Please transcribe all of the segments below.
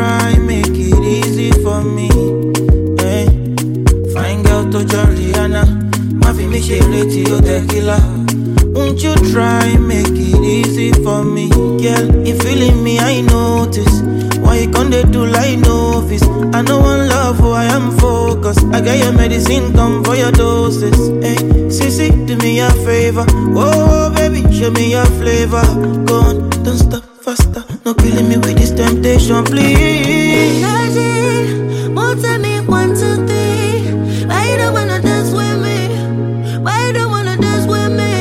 try make it easy for me? Hey, fine girl to Joriana, Mavi me share to tequila. Won't you try make it easy for me? Girl, you feeling me, I notice. Why you can't do like novice? I know one love who I am focused. I got your medicine, come for your doses. Hey, sissy, do me a favor. Oh, baby, show me your flavor. Go on, don't stop, faster. No killing me with this temptation, please. More tell me 1, 2, 3. Why you don't wanna dance with me? Why you don't wanna dance with me?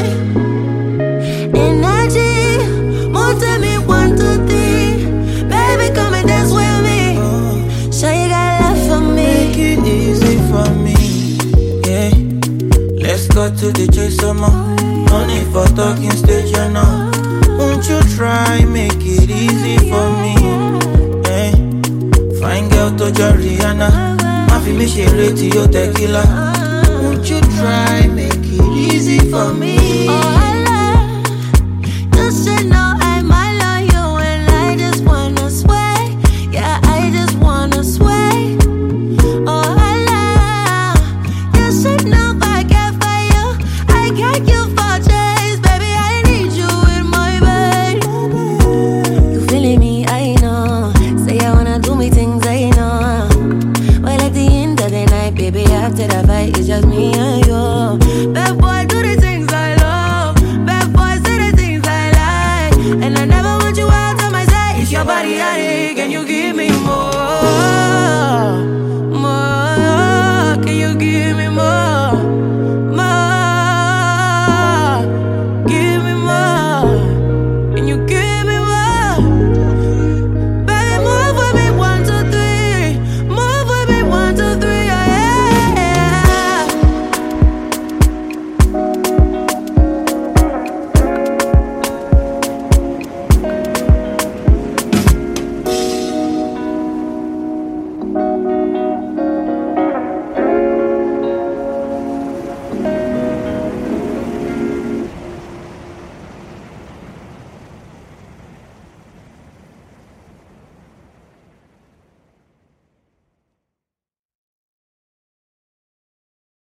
Energy, more tell me 1, 2, 3. Baby, come and dance with me. Sure you got love for me. Make it easy for me, yeah. Let's go to the chase some more. No need for talking stage, you know. Won't you try make it easy for me? Hey, fine girl to Joriana, Mafi me share to your tequila. Won't you try make it easy for me?